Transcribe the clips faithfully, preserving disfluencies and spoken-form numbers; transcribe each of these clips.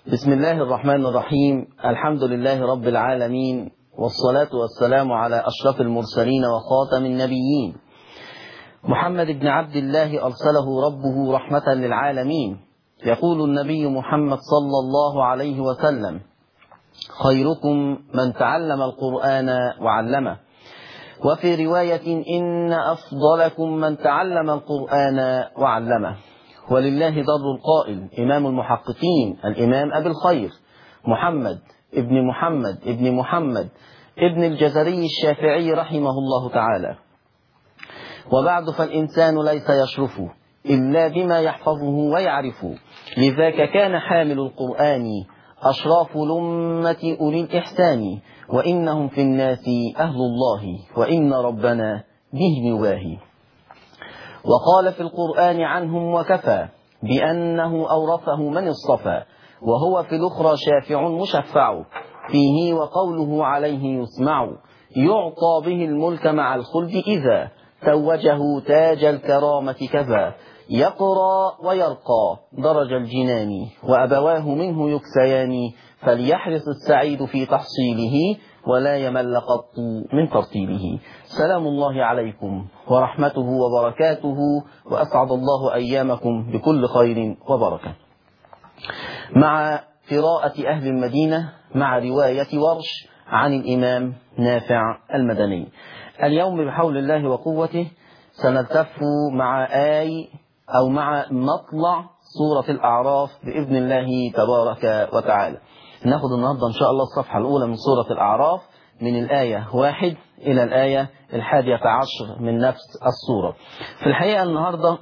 بسم الله الرحمن الرحيم. الحمد لله رب العالمين، والصلاة والسلام على أشرف المرسلين وخاتم النبيين محمد بن عبد الله أرسله ربه رحمة للعالمين. يقول النبي محمد صلى الله عليه وسلم: خيركم من تعلم القرآن وعلمه. وفي رواية: إن أفضلكم من تعلم القرآن وعلمه. ولله در القائل إمام المحققين الإمام أبي الخير محمد ابن محمد ابن محمد ابن الجزري الشافعي رحمه الله تعالى: وبعد فالإنسان ليس يشرف إلا بما يحفظه ويعرف، لذاك كان حامل القرآن أشراف الأمة أولي الإحسان، وإنهم في الناس أهل الله وإن ربنا بهم يباهي. وقال في القرآن عنهم: وكفى بأنه أورثه من اصطفى، وهو في الأخرى شافع مشفع، فيه وقوله عليه يسمع، يعطى به الملك مع الخلد إذا توجه تاج الكرامة كذا، يقرى ويرقى درج الجنان، وأبواه منه يكسيان، فليحرص السعيد في تحصيله ولا يمل قط من ترتيبه. سلام الله عليكم ورحمته وبركاته، وأسعد الله أيامكم بكل خير وبركة. مع قراءة أهل المدينة مع رواية ورش عن الإمام نافع المدني، اليوم بحول الله وقوته سنلتف مع آي أو مع مطلع سورة الأعراف بإذن الله تبارك وتعالى. ناخد النهاردة إن شاء الله الصفحة الأولى من سورة الأعراف من الآية واحد إلى الآية الحادية عشر من نفس السورة. في الحقيقة النهاردة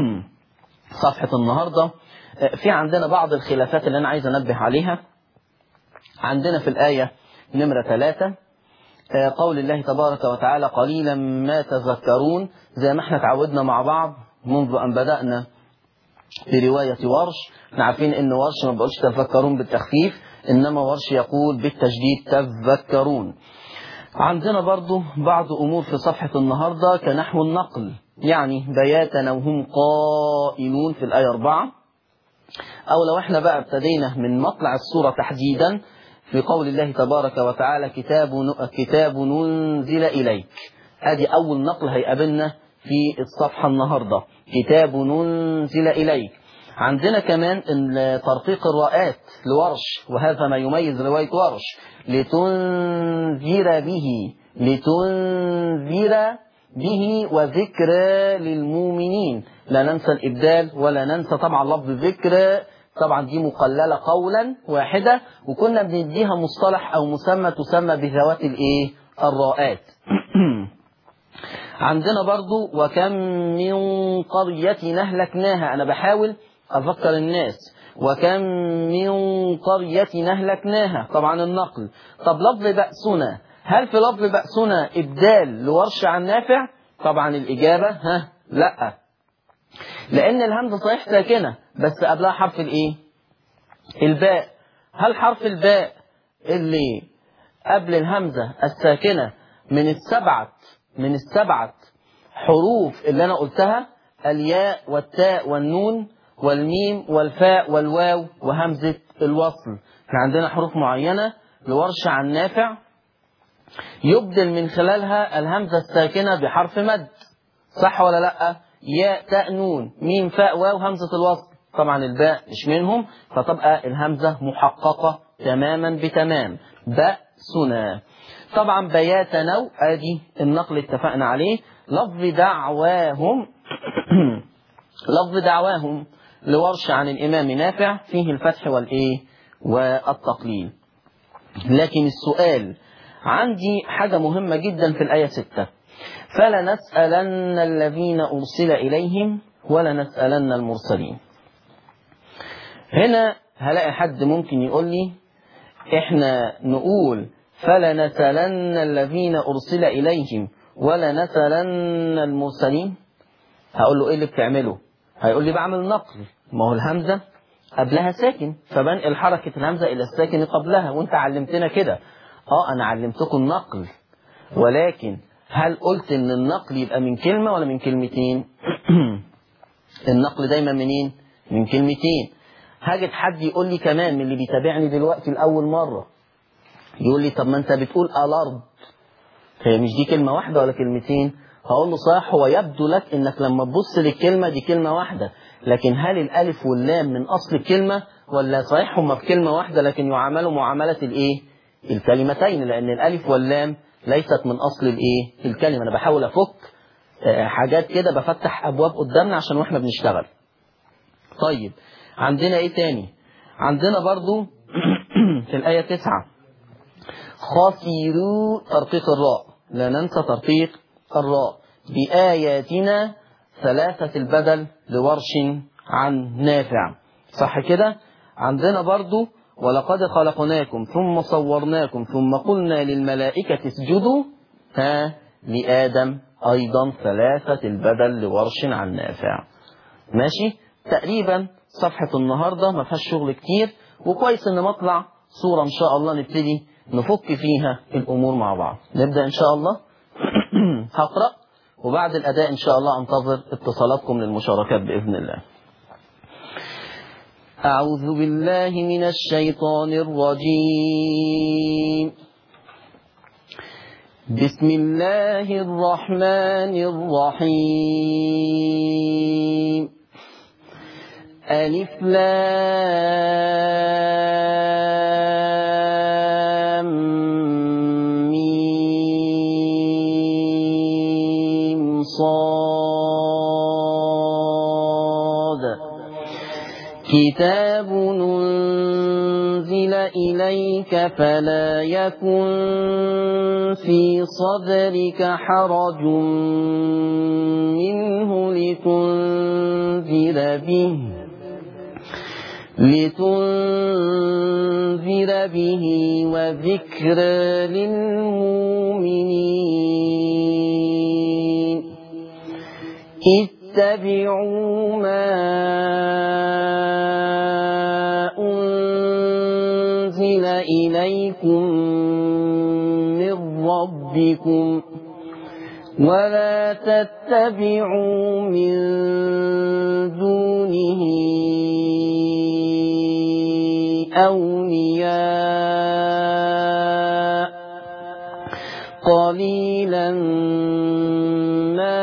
صفحة النهاردة في عندنا بعض الخلافات اللي أنا عايز أنبه عليها. عندنا في الآية نمرة ثلاثة قول الله تبارك وتعالى: قليلا ما تذكرون، زي ما احنا تعودنا مع بعض منذ أن بدأنا برواية ورش. احنا عارفين ان ورش ما بقولش تذكرون بالتخفيف، انما ورش يقول بالتشديد تذكرون. عندنا برضو بعض امور في صفحة النهاردة كنحو النقل، يعني بياتا وهم قائلون في الآية أربعة. او لو احنا بقى ابتدينا من مطلع السورة تحديدا في قول الله تبارك وتعالى: كتاب كتاب ننزل إليك. ادي اول نقل هيقابلنا في الصفحة النهاردة، كتاب ننزل إليك. عندنا كمان ترقيق الراءات لورش، وهذا ما يميز رواية ورش: لتنذر به، لتنذر به وذكر للمؤمنين. لا ننسى الإبدال ولا ننسى طبعا لفظ ذكر، طبعا دي مقللة قولا واحدة، وكنا بنديها مصطلح أو مسمى تسمى بذوات الإيه؟ الراءات. عندنا برضو: وكم من قرية أهلكناها. أنا بحاول أفكر الناس، وكم من قرية أهلكناها، طبعا النقل. طب لفظ بأسنا، هل في لفظ بأسنا إبدال لورش عن نافع؟ طبعا الإجابة ها لا، لأن الهمزة صحيح ساكنة بس قبلها حرف الإيه؟ الباء. هل حرف الباء اللي قبل الهمزة الساكنة من السبعة من السبعة حروف اللي أنا قلتها: الياء والتاء والنون والميم والفاء والواو وهمزة الوصل؟ احنا عندنا حروف معينة لورش عن نافع يبدل من خلالها الهمزة الساكنة بحرف مد، صح ولا لأ؟ ياء تاء نون ميم فاء واو همزة الوصل، طبعا الباء مش منهم، فتبقى الهمزة محققة تماما بتمام. بأسنا. طبعا بياتنا ادي النقل اتفقنا عليه. لفظ دعواهم لفظ دعواهم لورش عن الإمام نافع فيه الفتح والإيه والتقليل. لكن السؤال عندي حاجة مهمة جدا في الآية ستة: فلنسألن الذين أرسل إليهم ولنسألن المرسلين. هنا هلاقي حد ممكن يقول لي احنا نقول فلنسألن الذين أرسل إليهم ولنسألن المرسلين. هقول له ايه اللي بتعمله؟ هيقول لي بعمل نقل، ما هو الهمزة قبلها ساكن فبنقل حركة الهمزة إلى الساكن قبلها، وانت علمتنا كده. اه انا علمتكم النقل، ولكن هل قلت ان النقل يبقى من كلمة ولا من كلمتين؟ النقل دايما منين؟ من كلمتين. هاجد حد يقول لي كمان من اللي بيتابعني دلوقتي لأول مرة، يقول لي طب ما انت بتقول الارض، هي مش دي كلمة واحدة ولا كلمتين؟ هقول له صح، هو يبدو لك انك لما تبص للكلمة دي كلمة واحدة، لكن هل الالف واللام من اصل الكلمة ولا صحيح هم في كلمة واحدة لكن يعاملوا معاملة الايه؟ الكلمتين، لان الالف واللام ليست من اصل الايه؟ الكلمة. انا بحاول افك حاجات كده، بفتح ابواب قدامنا عشان واحنا بنشتغل. طيب عندنا ايه تاني؟ عندنا برضو في الآية تسعة خاسروا ترقيق الراء، لا ننسى ترقيق الراء، بآياتنا ثلاثة البدل لورش عن نافع، صح كده؟ عندنا برضو ولقد خلقناكم ثم صورناكم ثم قلنا للملائكة اسجدوا ها لآدم، أيضا ثلاثة البدل لورش عن نافع. ماشي؟ تقريبا صفحة النهاردة ما فيهاش شغل كتير، وكويس ان مطلع صورة ان شاء الله نبتدي نفك فيها الامور مع بعض. نبدأ ان شاء الله. هقرأ وبعد الاداء ان شاء الله انتظر اتصالاتكم للمشاركات بإذن الله. أعوذ بالله من الشيطان الرجيم. بسم الله الرحمن الرحيم. ألف لام ميم صاد كتاب أنزل إليك فلا يكن في صدرك حرج منه لتنذر به لتنذر به وذكر للمؤمنين. اتبعوا ما أنزل إليكم من ربكم ولا تتبعوا من دونه أولياء قليلا ما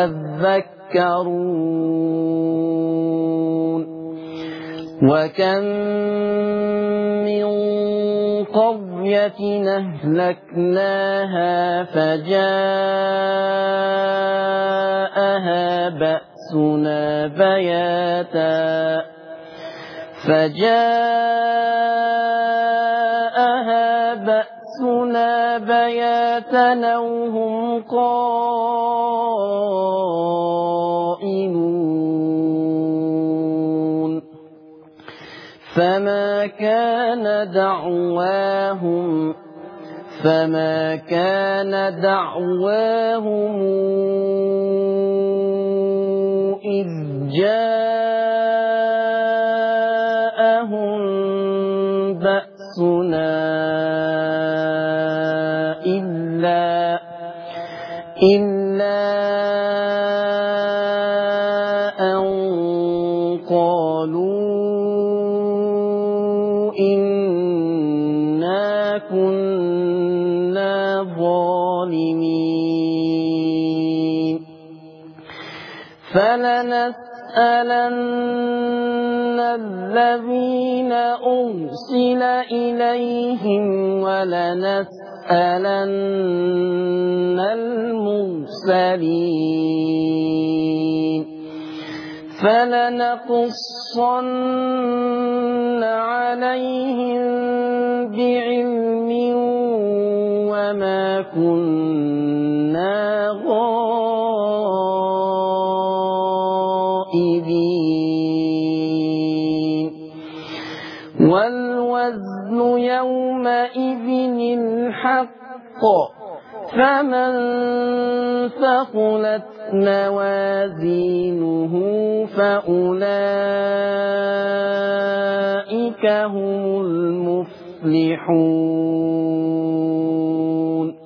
تذكرون. وكم من قرية أهلكناها فجاءها بأسنا بياتا فجاءها بأسنا بياتا وهم قائلون. فما كان دعواهم فما كان دعواهم إذ جاءهم بأسنا إلا إلا أن قالوا إنا كنا ظالمين. فلنسألن الذين أرسل إليهم ولنسألن المرسلين. فلنقصن عليهم بعلم وما كنا غائبين. والوزن يومئذ الحق فمن ثقلت موازينه فأولئك هم المفلحون.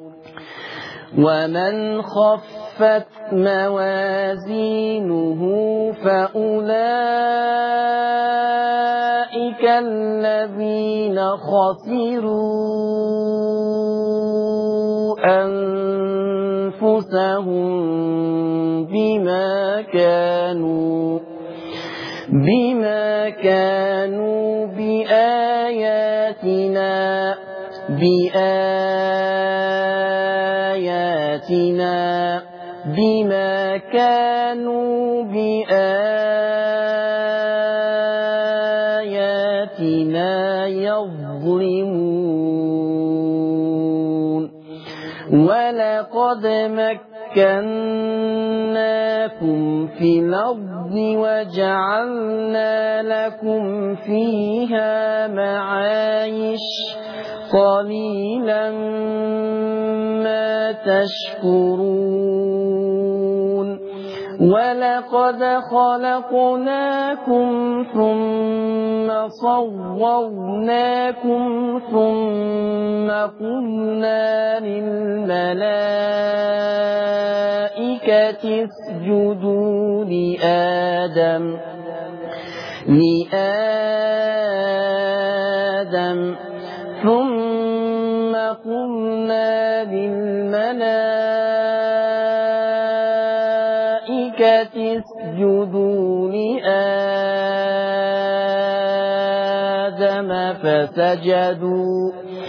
ومن خفت موازينه فأولئك الذين خسروا أنفسهم بما كانوا بما كانوا بآياتنا بآياتنا بما كانوا بآياتنا يظلمون ولقد مكناكم في الأرض وجعلنا لكم فيها معايش قليلا ما تشكرون ولقد خلقناكم ثم صورناكم ثم قلنا للملائكة اسجدوا لآدم لآدم ثم قلنا للملائكة اسجدوا لآدم فسجدوا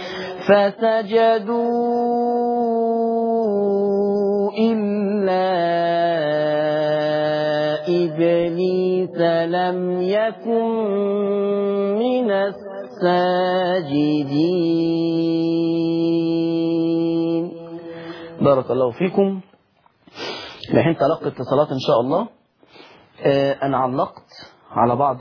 فسجدوا إلا إبليس لم يكن من الساجدين. بارك الله فيكم. الحين تلقي اتصالات إن شاء الله. آه أنا علقت على بعض.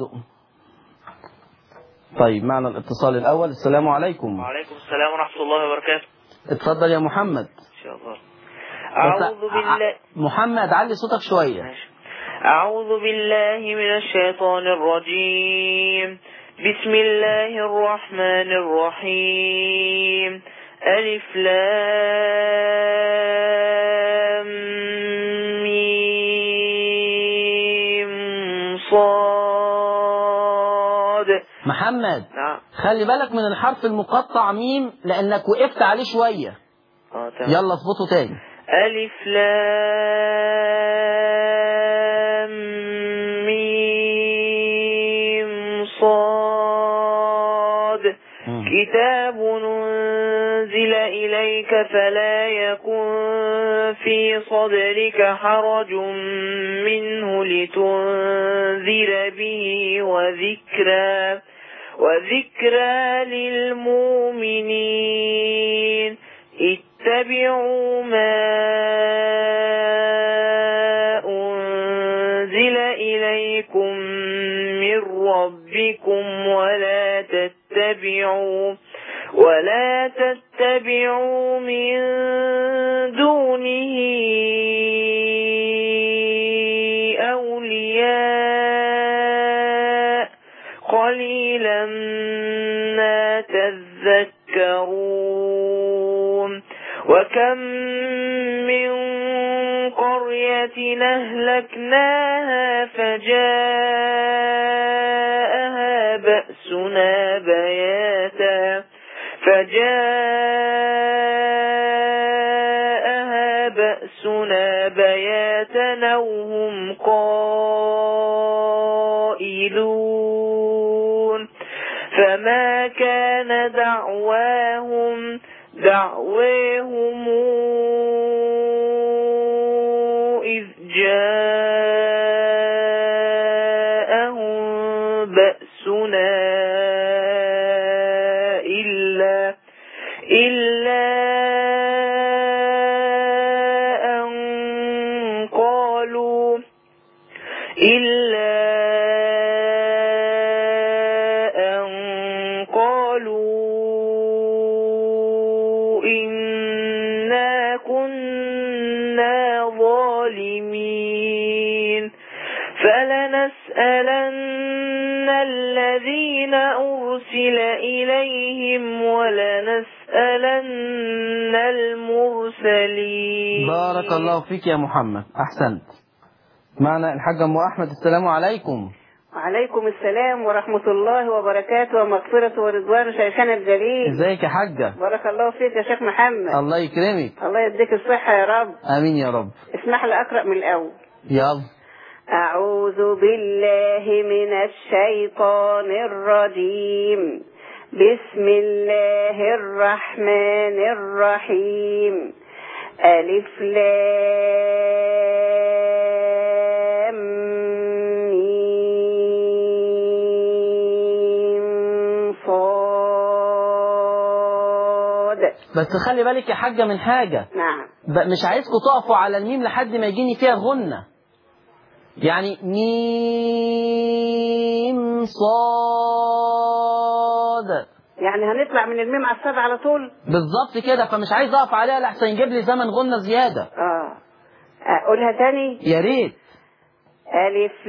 طيب معنا الاتصال الأول. السلام عليكم. وعليكم السلام ورحمة الله وبركاته. اتفضل يا محمد. إن شاء الله. أعوذ بالله. محمد علي صوتك شوية. ماشي. أعوذ بالله من الشيطان الرجيم. بسم الله الرحمن الرحيم. ألف لام ميم صاد. محمد نعم. خلي بالك من الحرف المقطع ميم لأنك وقفت عليه شوية. اه تمام. يلا اظبطه تاني. ألف لام ميم صاد. كتاب أنزل إليك فلا يكن في صدرك حرج منه لتنذر به وذكرى وذكرى للمؤمنين. اتبعوا ما أنزل إليكم من ربكم ولا تتبعوا ولا تتبعوا من دونه أولياء قليلا ما تذكرون. وكم من قرية أهلكناها فجاءها بأسنا بياتا فجاءها بأسنا بياتا وهم قائلون. فما كان دعواهم دعواهم إذ جاءهم بأسنا إلا إلا أن قالوا إلا أن قالوا إنا كنا ظالمين. فلنسألن الذين أرسل إليهم ولنسألن المرسلين. بارك الله فيك يا محمد. أحسنت. معنا الحاج أم أحمد. السلام عليكم. وعليكم السلام ورحمة الله وبركاته ومغفرة ورضوان شيخنا الجليل. ازيك يا حاجة؟ بارك الله فيك يا شيخ محمد. الله يكرمك. الله يديك الصحة يا رب. امين يا رب. اسمح لي اقرأ من الاول. يلا. أعوذ بالله من الشيطان الرجيم. بسم الله الرحمن الرحيم. ألف لام ميم صاد. بس خلي بالك يا حاجة من حاجة. نعم. مش عايزكم تقفوا على الميم لحد ما يجيني فيها غنة. يعني ميم صاد، يعني هنطلع من الميم على الصاد على طول بالظبط كده. فمش عايز اقف عليها لحسن يجيب لي زمن غنة زيادة. اه اقولها تاني يا ريت. ألف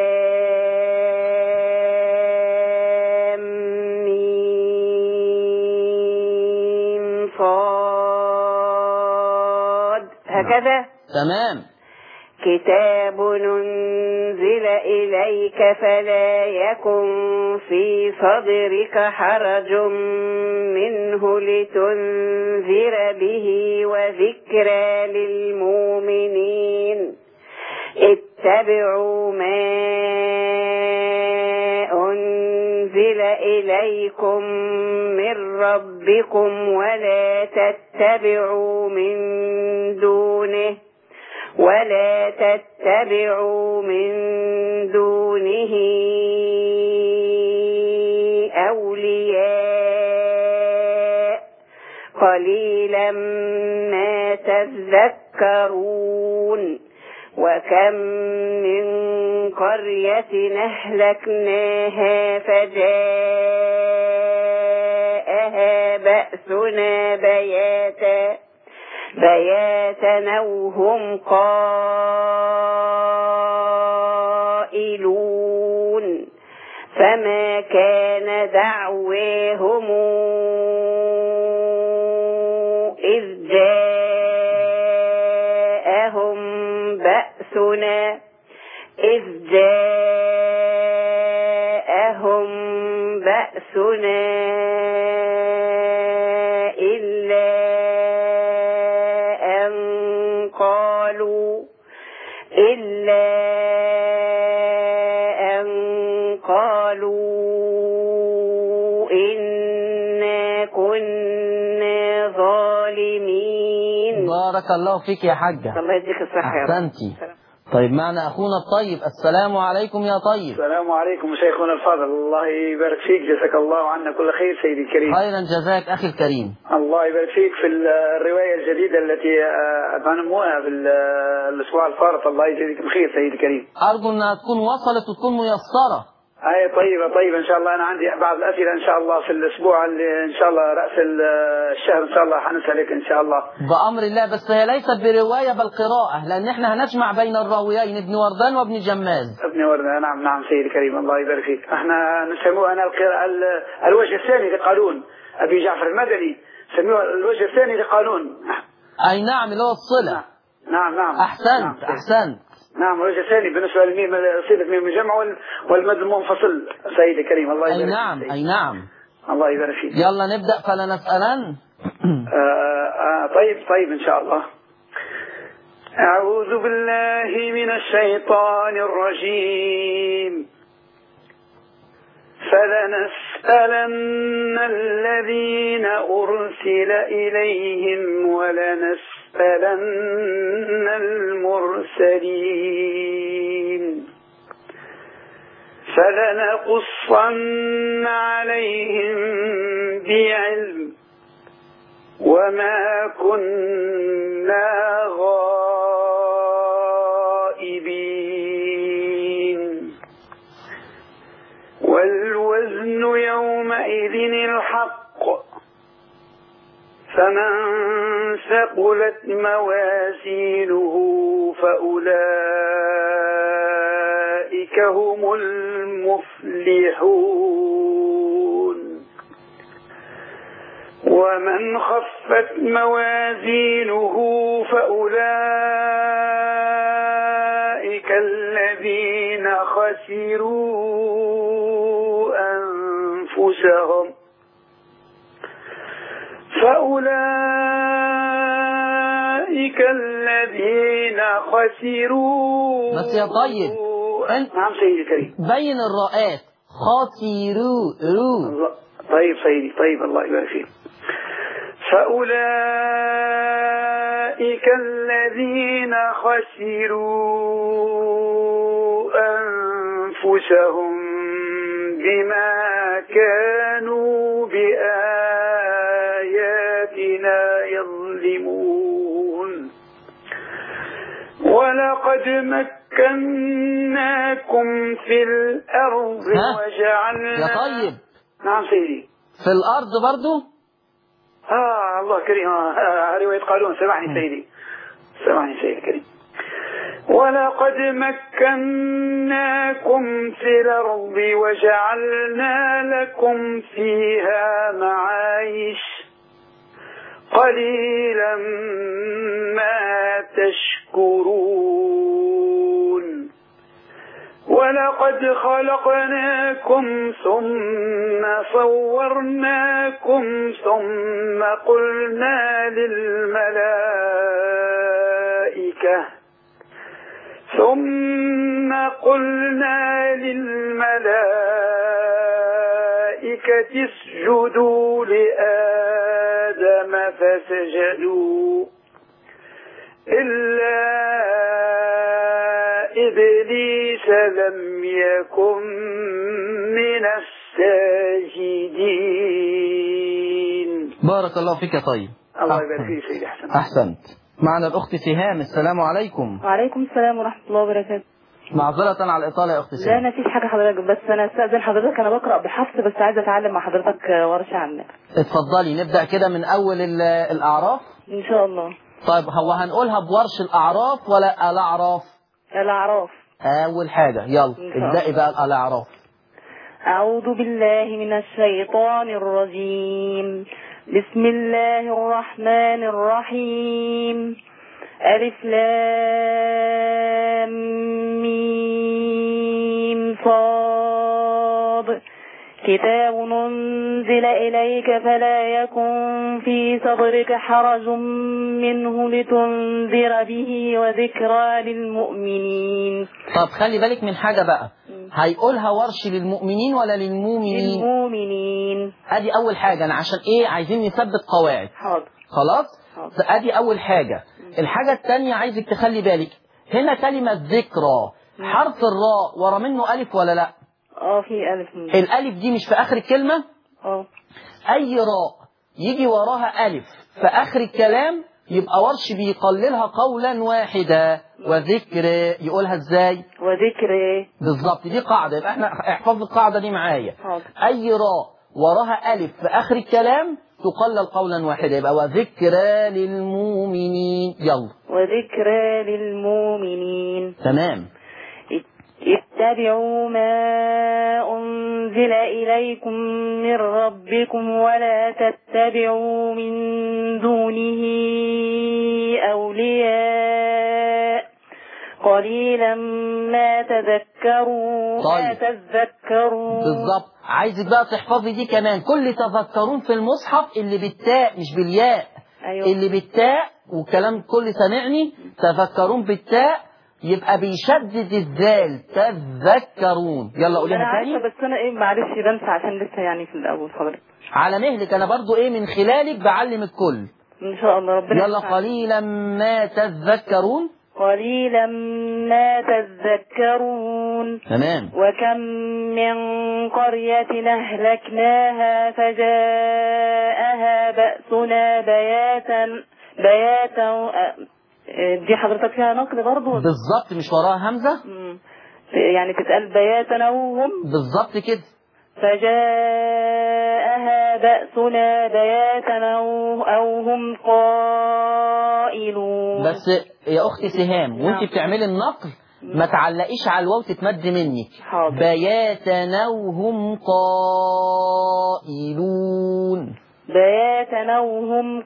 لام ميم صاد، هكذا. تمام. كتاب أنزل إليك فلا يكن في صدرك حرج منه لتنذر به وذكرى للمؤمنين. اتبعوا ما أنزل إليكم من ربكم ولا تتبعوا من دونه ولا تتبعوا من دونه أولياء قليلا ما تذكرون. وكم من قرية أهلكناها فجاءها بأسنا بياتا بياتا وهم قائلون. فما كان دعواهم إذ جاءهم بأسنا إذ جاءهم بأسنا إلا أن قالوا إلا أن قالوا إنا كنا ظالمين. بارك الله فيك يا حاجة. الله يديك الصحة يا رب. أحسنتي. طيب معنا أخونا الطيب. السلام عليكم يا طيب. السلام عليكم شيخنا الفاضل، الله يبارك فيك، جزاك الله عنا كل خير سيدي الكريم. خيرا جزاك أخي الكريم. الله يبارك فيك في الرواية الجديدة التي أتمنوها في الأسبوع الفارط، الله يجزيك بخير سيدي الكريم. أرجو أنها تكون وصلت وتكون ميسرة. أي طيبة طيبة إن شاء الله. أنا عندي بعض الأسئلة إن شاء الله في الأسبوع اللي إن شاء الله رأس الشهر إن شاء الله حنسألك إن شاء الله بأمر الله. بس هي ليست برواية بل قراءة، لأن إحنا هنجمع بين الراويين ابن وردان وابن جماز. ابن وردان، نعم نعم سيدي الكريم، الله يبارك فيك. إحنا نسموه أنا القراءة الوجه الثاني لقانون أبي جعفر المدني، سموه الوجه الثاني لقانون. أي نعم، اللي هو الصلة. نعم نعم. أحسنت نعم أحسنت. نعم الوجه الثاني بالنسبة للميم، صيغة ميم الجمع والمد المنفصل سيدي الكريم، الله يبارك فيك. أي نعم أي نعم. الله يبارك فيك. يلا نبدأ فلنسألن. آه آه طيب طيب إن شاء الله. أعوذ بالله من الشيطان الرجيم. فلنسألن الذين أرسل إليهم ولنسألن المرسلين. فلنقصن عليهم بعلم وما كنا غائبين. والوزن يومئذ الحق، فمن ثقلت موازينه فأولئك هم المفلحون. ومن خفت موازينه فأولئك الذين خسروا خسروا أنفسهم فأولئك الذين خسروا. بس يا طيب انت نعم سيدي الكريم. بين الراءات خسروا رو. طيب سيدي طيب الله يبارك فيك. فأولئك الذين خسروا أنفسهم بما كانوا بآياتنا يظلمون. ولقد مكناكم في الأرض وجعلنا. يا طيب نعم سيدي. في الأرض برضو. آه الله كريم. آه رواية قالون. سمعني سيدي سمعني سيدي الكريم. ولقد مكناكم في الأرض وجعلنا لكم فيها معايش قليلا ما تشكرون. ولقد خلقناكم ثم صورناكم ثم قلنا للملائكة ثم قلنا للملائكة اسجدوا لآدم فسجدوا إلا إبليس لم يكن من الساجدين. بارك الله فيك يا طيب. الله يبارك فيك سيدي. أحسن. أحسنت. معنا الأخت سهام. السلام عليكم. وعليكم السلام ورحمة الله وبركاته. معذرة على الإطالة يا أخت سهام. لا ما فيش حاجة حضرتك، بس أنا أستأذن حضرتك، أنا بقرأ بحفظ بس عايزة أتعلم مع حضرتك ورشة عنك. اتفضلي نبدأ كده من أول الأعراف إن شاء الله. طيب هو هنقولها بورش الأعراف ولا الأعراف؟ الأعراف. أول حاجة يلا ابدأي بقى الأعراف. أعوذ بالله من الشيطان الرجيم. بسم الله الرحمن الرحيم. ألف لام ميم صاد. كتاب أنزل إليك فلا يكن في صدرك حرج منه لتنذر به وذكرى للمؤمنين. طب خلي بالك من حاجة بقى، هيقولها ورش للمؤمنين ولا للمؤمنين؟ للمؤمنين. ادي اول حاجة، انا عشان ايه عايزين نثبت قواعد. حاضر. خلاص. حاضر. ادي اول حاجة. الحاجة الثانية عايزك تخلي بالك، هنا كلمة ذكرى حرف الراء ورا منه ألف ولا لا؟ اه في ألف. الألف دي مش في آخر الكلمة؟ اه. أي راء يجي وراها ألف في آخر الكلام يبقى ورش بيقللها قولا واحدا. وذكر يقولها ازاي؟ وذكر. بالظبط، دي قاعدة، يبقى احنا احفظ القاعدة دي معايا. أي راء وراها ألف في آخر الكلام تقلل قولا واحدا، يبقى وذكرى للمؤمنين. يلا. وذكرى للمؤمنين. تمام. اتبعوا ما أنزل إليكم من ربكم ولا تتبعوا من دونه أولياء قليلا ما تذكرون. طيب. ما تذكرون. بالظبط، عايزك بقى تحفظي دي كمان. كل تذكرون في المصحف اللي بالتاء مش بالياء. أيوة. اللي بالتاء، والكلام كل سامعني، تذكرون بالتاء يبقى بيشدد الذال تذكرون. يلا قوليها تاني. بس انا ايه معلش بنسى عشان لسه يعني في الاول حضرتك. على مهلك، انا برضو ايه من خلالك بعلم الكل ان شاء الله. ربنا يلا. قليلا ما تذكرون. قليلا ما تذكرون. تمام. وكم من قرية أهلكناها فجاءها بأسنا بياتا بياتا. دي حضرتك فيها نقل برضو؟ بالظبط، مش وراها همزة. مم. يعني تتقال بياتا وهم. بالظبط كده. فجاءها بأسنا بياتا أو هم قائلون. بس يا أختي سهام، وانت بتعملي النقل ما تعلقيش على الواو تتمد منك. حاضر. بياتا وهم قائلون. بياتا وهم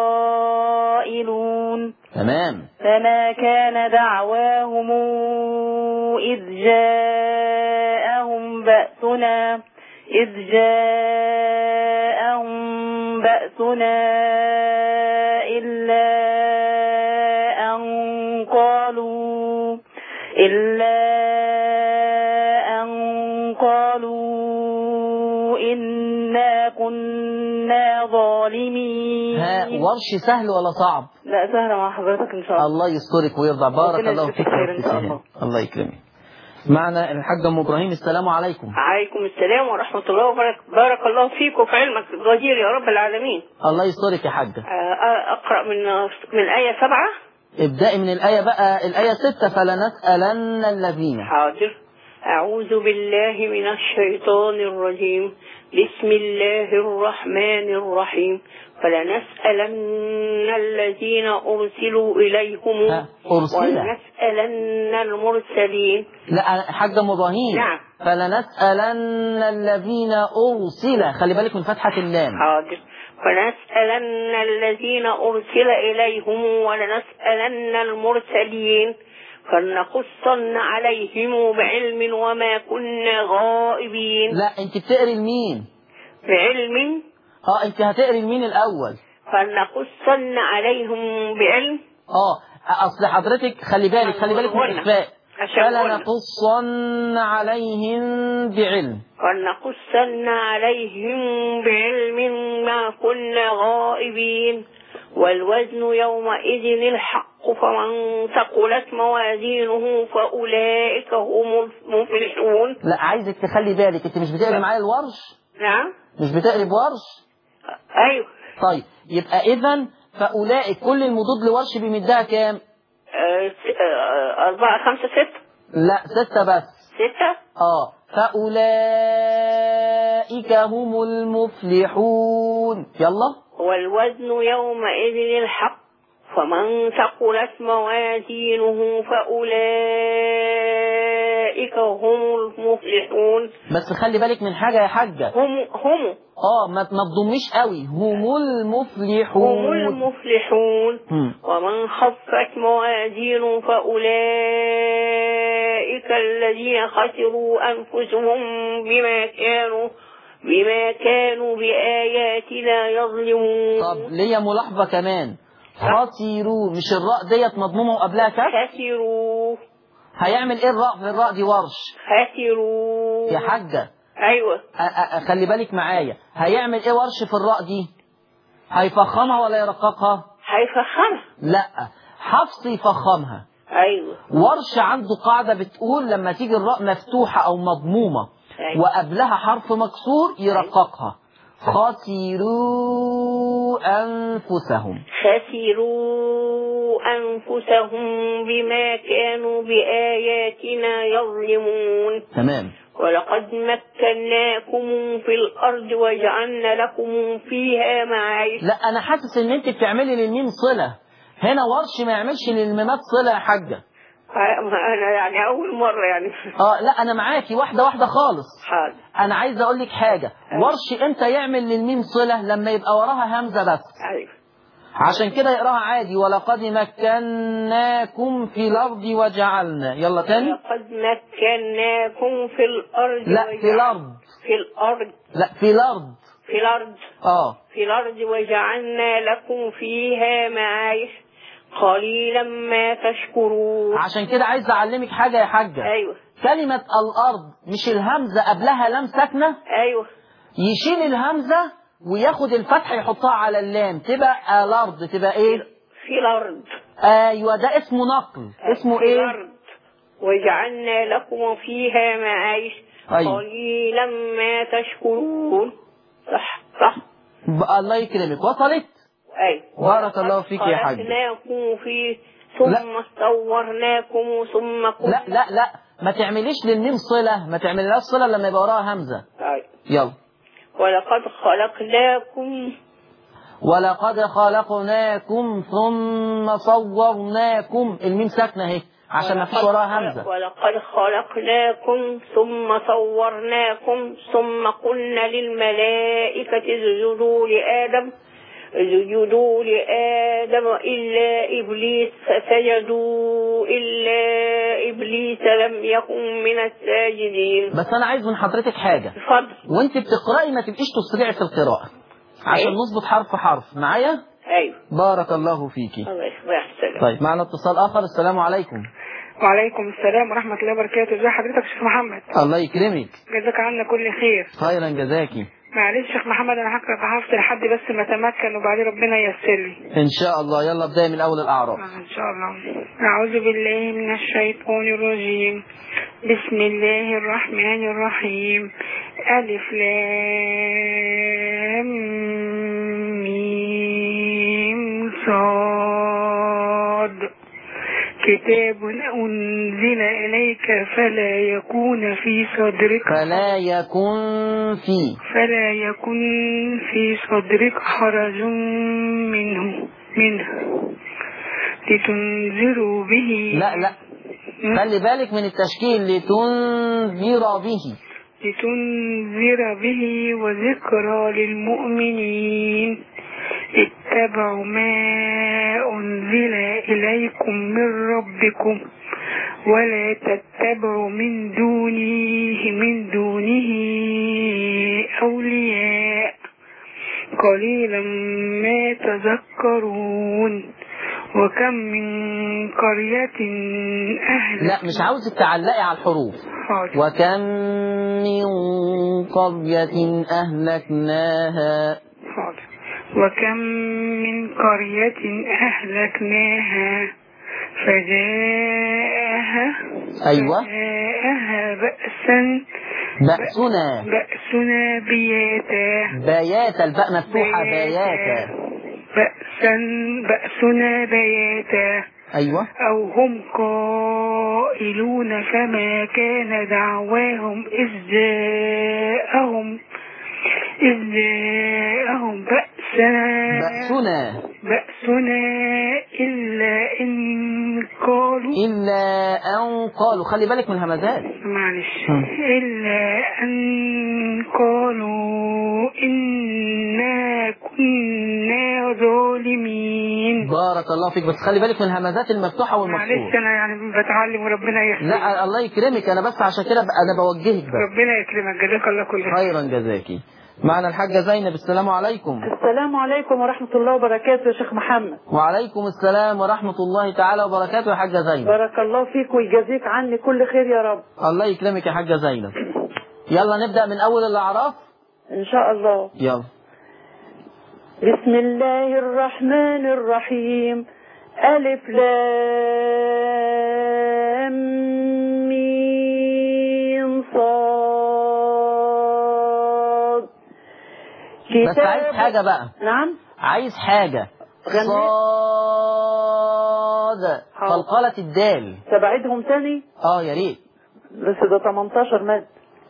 قائلون. تمام. فما كان دعواهم إذ جاء بأسنا إذ جاءهم بأسنا إلا أن قالوا إلا أن قالوا إنا كنا ظالمين. ها ورش سهل ولا صعب؟ لا سهلة مع حضرتك إن شاء الله. الله يسترك ويرضى. بارك الله فيك. إن شاء الله. الله يكرمك. معنا الحاج أم إبراهيم. السلام عليكم. عليكم السلام ورحمة الله وبركاته. بارك الله فيك وفي علمك الغدير يا رب العالمين. الله يسترك يا حاجة. أقرأ من من آية سبعة. ابدأي من الآية بقى، الآية ستة. فلنسألن الذين. حاضر. أعوذ بالله من الشيطان الرجيم. بسم الله الرحمن الرحيم. فلنسألن الذين أرسلوا إليهم ولنسألن المرسلين. لا حاجة أم إبراهيم. نعم. فلنسألن الذين أرسل، خلي بالك من فتحة اللام. حاضر. فلنسألن الذين أرسل إليهم ولنسألن المرسلين فلنقصن عليهم بعلم وما كنا غائبين. لا انت بتقري لمين؟ بعلم. اه انت هتقري لمين الاول؟ فلنقصن عليهم بعلم. اه اصل حضرتك خلي بالك خلي بالك من الاخفاء. فلنقصن عليهم بعلم. فلنقصن عليهم بعلم ما كنا غائبين. والوزن يومئذ الحق فمن ثقلت موازينه فأولئك هم المفلحون. لا عايزك تخلي بالك، انت مش بتقري معايا الورش؟ نعم. مش بتقري بورش؟ ايوه. طيب يبقى اذا فأولئك كل المضاد لورش بيمدها كام؟ أه أربعة خمسة ستة. لا ستة بس. ستة؟ اه فأولئك هم المفلحون. يلا. والوزن يومئذ الحق فمن ثقلت موازينه فأولئك هم المفلحون. بس خلي بالك من حاجة يا حاجة. هم هم اه ما تضميش قوي. هم المفلحون. هم المفلحون. هم. ومن خفت موازينه فأولئك الذين خسروا أنفسهم بما كانوا بما كانوا بآياتنا يظلمون. طب ليا ملاحظة كمان. خسروا، مش الراء ديت مضمومة وقبلها كسر؟ خسروا. هيعمل ايه الراء في الراء دي ورش؟ خسروا يا حاجة. ايوه. أ أ خلي بالك معايا. هيعمل ايه ورش في الراء دي؟ هيفخمها ولا يرققها؟ هيفخمها. لا حفص يفخمها. ايوه. ورش عنده قاعدة بتقول لما تيجي الراء مفتوحة او مضمومة أيوة. وقبلها حرف مكسور يرققها. خسروا أنفسهم. خسروا أنفسهم بما كانوا بآياتنا يظلمون. تمام. ولقد مكناكم في الأرض وجعلنا لكم فيها معايش. لا أنا حاسس إن أنت بتعملي للميم صلة. هنا ورش ما يعملش للميمات صلة يا حاجة. أنا يعني أول مرة يعني. اه لا أنا معاكي واحدة واحدة خالص. حاضر. أنا عايز أقول لك حاجة. ورش إمتى يعمل للميم صلة؟ لما يبقى وراها همزة بس. أيوه. عشان كده يقراها عادي. ولقد مكناكم في الأرض وجعلنا. يلا تاني. ولقد مكناكم في الأرض. لا في الأرض. في الأرض. لا في الأرض. في الأرض. اه في الأرض وجعلنا لكم فيها معايش قليلا ما تشكرون. عشان كده عايز أعلمك حاجة يا حاجة. أيوه. كلمة الأرض مش الهمزة قبلها لام ساكنة؟ أيوه. يشيل الهمزة وياخد الفتحة يحطها على اللام تبقى الأرض. تبقى إيه؟ في الأرض. أيوة ده اسمه نقل. اسمه في إيه؟ الأرض وجعلنا لكم فيها معايش أيوة. قليلا ما تشكرون. صح صح. الله يكرمك. وصلت؟ أيوه. بارك الله فيك يا حاج. خلقناكم فيه ثم صورناكم ثم قلنا. لا لا لا ما تعمليش للميم صلة. ما تعمليش صلة لما يبقى وراها همزة. أيوه. يلا. ولقد خلقناكم. ولقد خلقناكم ثم صورناكم. الميم ساكنة اهي عشان ما فيش وراها همزة. ولقد خلقناكم ثم صورناكم ثم قلنا للملائكة اسجدوا لآدم اسجدوا لآدم إلا إبليس فسجدوا إلا إبليس لم يكن من الساجدين. بس أنا عايز من حضرتك حاجة. اتفضل. وأنت بتقرأي ما تبقيش تسرعي في القراءة عشان أيوة. نظبط حرف حرف معايا. أيوه. بارك الله فيكي. الله يسلمك. طيب معنا اتصال آخر. السلام عليكم. وعليكم السلام ورحمة الله وبركاته. ازي حضرتك يا شيخ محمد؟ الله يكرمك. جزاك عنا كل خير. خيرا جزاكي. معلش يا شيخ محمد انا هقرا حفظ لحد بس ما اتمكن وبعدين ربنا ييسر لي. ان شاء الله. يلا ابدأي من اول الاعراف. ان شاء الله. اعوذ بالله من الشيطان الرجيم. بسم الله الرحمن الرحيم. الف لام ميم صاد. كتاب أنزل إليك فلا يكون في صدرك فلا يكن في فلا يكن في صدرك حرج منه منه لتنذروا به. لا لا خلي بالك من التشكيل. لتنذر به لتنذر به وذكرى للمؤمنين. اتبعوا ما أنزل إليكم من ربكم ولا تتبعوا من دونه من دونه أولياء قليلا ما تذكرون. وكم من قرية أهلك. لا مش عاوزك تعلقي على الحروف. حاضر. وكم من قرية أهلكناها. حاضر. وكم من قرية أهلكناها فجاءها أيوة فجاءها بأسا بأسنا بأسنا بياتا. بياتا الباء مفتوحة. بياتا بأسا بأسنا بياتا. أيوة. أو هم قائلون فما كان دعواهم إذ جاءهم إذ جاءهم بأسنا بأسنا بأسنا إلا إن قالوا إلا أن قالوا. خلي بالك من الهمزات. معلش. إلا أن قالوا إنا كنا ظالمين. بارك الله فيك. بس خلي بالك من الهمزات المفتوحة والمكسورة. معلش أنا يعني بتعلم وربنا يحفظك. لا الله يكرمك. أنا بس عشان كده أنا بوجهك بس. ربنا يكرمك. جزاك الله كل خير. خيرا جزاكي. معنا الحاجة زينب. السلام عليكم. السلام عليكم ورحمة الله وبركاته يا شيخ محمد. وعليكم السلام ورحمة الله تعالى وبركاته يا حاجة زينب. بارك الله فيك ويجازيك عني كل خير يا رب. الله يكرمك يا حاجة زينب. يلا نبدأ من أول الأعراف إن شاء الله. يلا. بسم الله الرحمن الرحيم. ألف لام ميم صاد. بس عايز حاجة بقى. نعم عايز حاجة. صاد قلقلة الدال. تبعدهم تاني. اه يا ريت. بس ده تمنتاشر مد.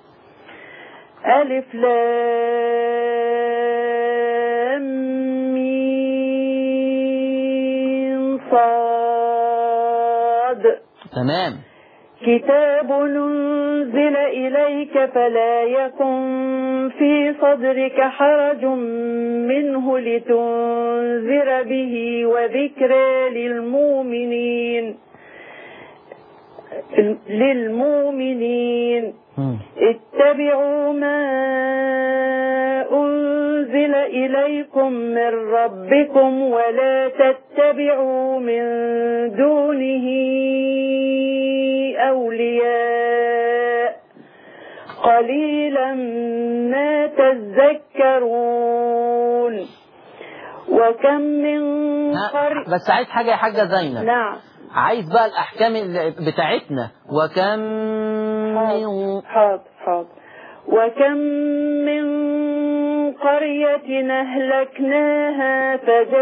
ألف لام ميم صاد. تمام. كتاب أنزل إليك فلا يكن في صدرك حرج منه لتنذر به وذكرى للمؤمنين للمؤمنين. اتبعوا ما أنزل إليكم من ربكم ولا تتبعوا من دونه أولياء قليلا ما تذكرون. وكم من قرية. بس عايز حاجة يا حاجة زينب. نعم. عايز بقى الأحكام بتاعتنا. وكم من حاضر حاضر. وكم من قرية أهلكناها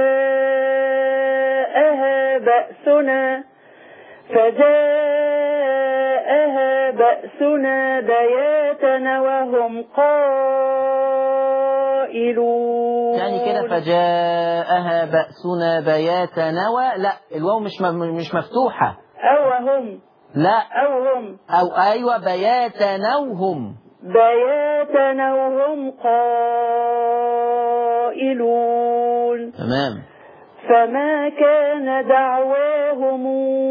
فجاءها بأسنا فجاءها بأسنا بياتا وهم قائلون. يعني كده فجاءها بأسنا بياتا نوى. لا الواو مش مش مفتوحة. أو هم. لا أو هم. أو أيوة بياتا نوهم. بياتا وهم قائلون. تمام. فما كان دعواهم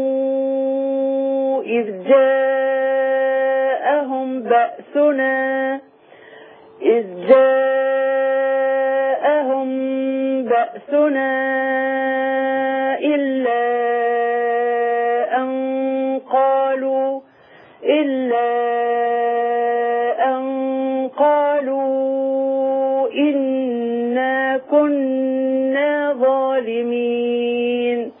إذ جاءهم بأسنا إذ جاءهم بأسنا إلا أن قالوا إلا أن قالوا إنا كنا ظالمين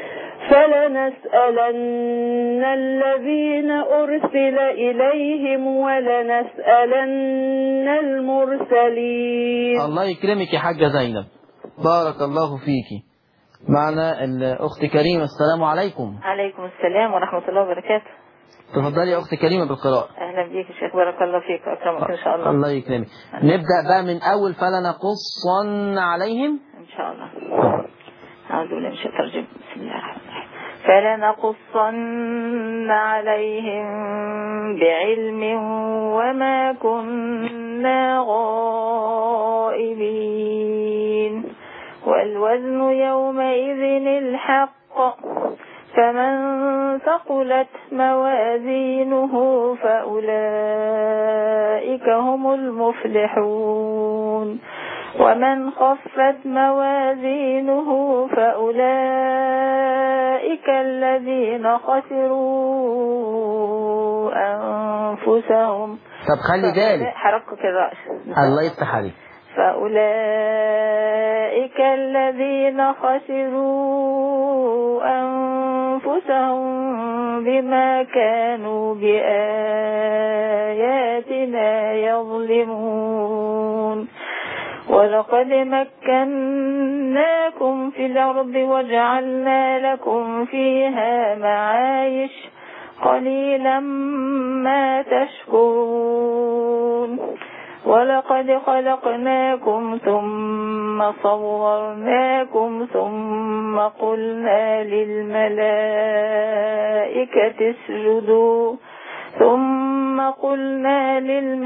فلنسألن الذين أرسل إليهم ولنسألن المرسلين. الله يكرمك يا حاجة زينب، بارك الله فيكي. معنا الأخت كريمة. السلام عليكم. عليكم السلام ورحمة الله وبركاته. تفضلي يا أخت كريمة بالقراءة. أهلا بيك يا شيخ، بارك الله فيك وأكرمك إن شاء الله. الله يكرمك. نبدأ بقى من أول فلنقصن عليهم إن شاء الله. أعوذ بالله من الشيطان الرجيم. بسم الله الرحمن الرحيم. فلنقصن عليهم بعلم وما كنا غائبين والوزن يومئذ الحق فمن ثقلت موازينه فأولئك هم المفلحون ومن خفت موازينه فأولئك الذين خسروا أنفسهم. طب خلي بالك حركك الرأس. الله يفتح عليك. فأولئك الذين خسروا أنفسهم بما كانوا بآياتنا يظلمون ولقد مكناكم في الأرض وجعلنا لكم فيها معايش قليلا ما تشكرون ولقد خلقناكم ثم صورناكم ثم قلنا للملائكة اسجدوا ثم قلنا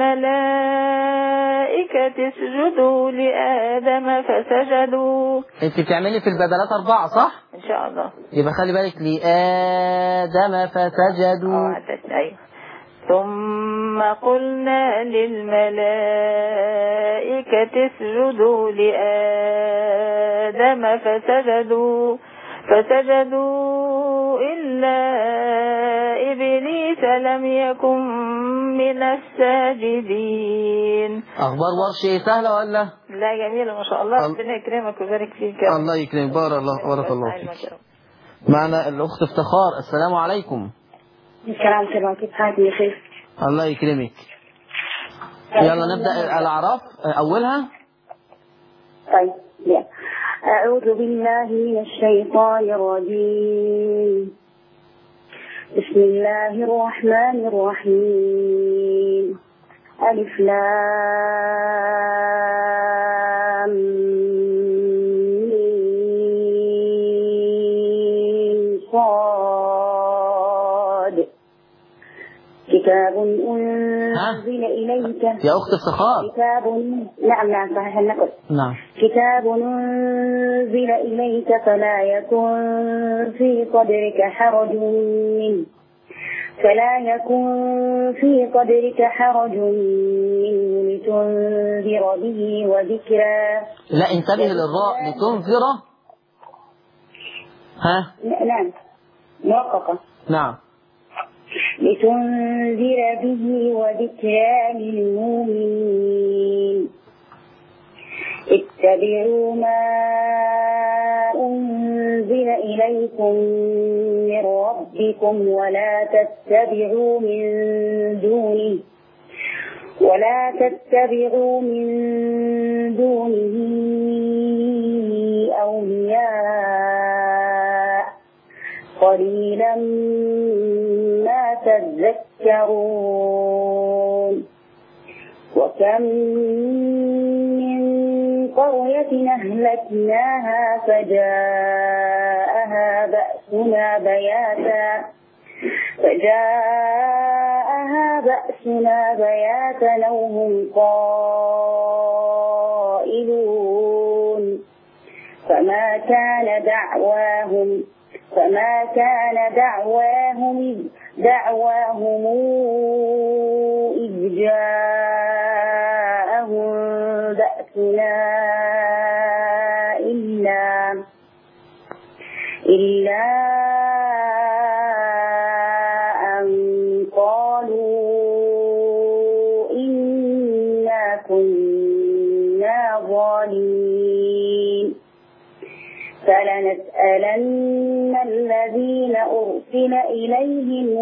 للملائكة اسجدوا لآدم فسجدوا. انت بتعملي في البدلات أربعة صح؟ إن شاء الله. يبقى خلي بالك لآدم فسجدوا. اه أيوه. ثم قلنا للملائكة اسجدوا لآدم فسجدوا فسجدوا إلا إبليس لم يكن من الساجدين. أخبار ورش إيه، سهلة ولا؟ لا جميلة ما شاء الله. ربنا يكرمك ويبارك فيك. الله يكرمك، بارك الله بارك الله فيك. معنا الأخت افتخار. السلام عليكم. السلام عليكم، كيف حالك يا شيخ؟ الله يكرمك. يلا نبدأ الأعراف أولها. طيب يلا. أعوذ بالله من الشيطان الرجيم. بسم الله الرحمن الرحيم. ألف لام صاد. كتاب أنزل إليك. يا أخت افتخار. كتاب نعم نعم صحيح النقل. نعم. كتاب أنزل إليك فلا يكن في صدرك حرج منه فلا يكن في صدرك حرج منه لتنذر به وذكرى. لا انتبه للراء، لتنذر. ها؟ نعم موققة. نعم. لتنذر به وذكرى للمؤمنين. اتبعوا ما أنزل إليكم من ربكم ولا تتبعوا من دونه ولا تتبعوا من دونه أولياء قليلا ما تذكرون. وكم من قرية أهلكناها فجاءها بأسنا بياتا فجاءها بأسنا بياتا أو هم قائلون. فما كان دعواهم فما كان دعواهم دعواهم إذ جاءهم بأسنا إلا إلا أن قالوا إنا كنا ظالمين فلنسألن الذين أرسل إليهم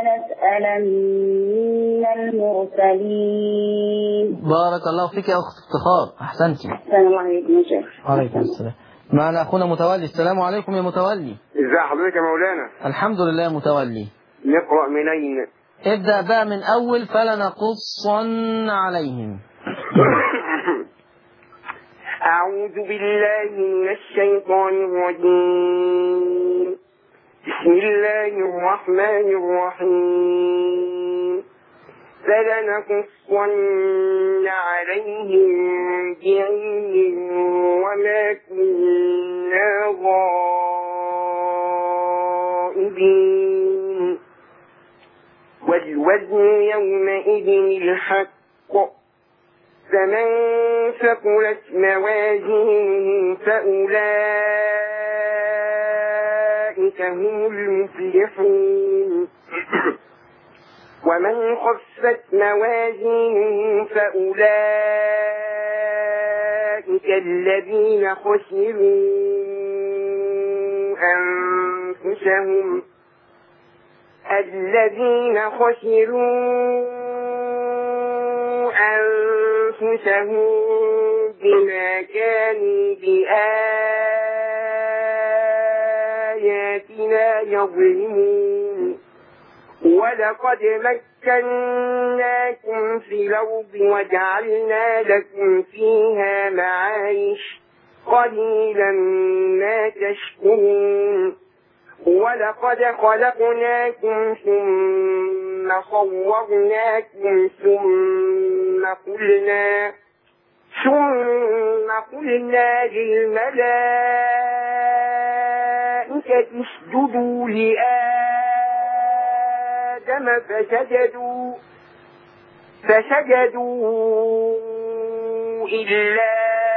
ولنسألن المرسلين. بارك الله فيك يا أخت افتخار، أحسنتي. السلام عليكم يا شيخ. وعليكم السلام. معنا أخونا متولي. السلام عليكم يا متولي. ازي حضرتك يا مولانا؟ الحمد لله يا متولي. نقرأ منين؟ ابدأ بقى من أول فلنقصن عليهم. أعوذ بالله من الشيطان الرجيم. بسم الله الرحمن الرحيم. فلنقصن عليهم بعلم وما كنا غائبين والوزن يومئذ الحق فمن ثقلت موازينه فأولئك هم المفلحون ومن خفت موازينه فأولئك الذين خسروا أنفسهم الذين خسروا أنفسهم بما كانوا بآياتنا يظلمون ولقد مكناكم في الأرض وجعلنا لكم فيها معايش قليلا ما تشكرون ولقد خلقناكم ثم صورناكم ثم قلنا ثم قلنا للملائكة اسجدوا لآدم فسجدوا فسجدوا إلا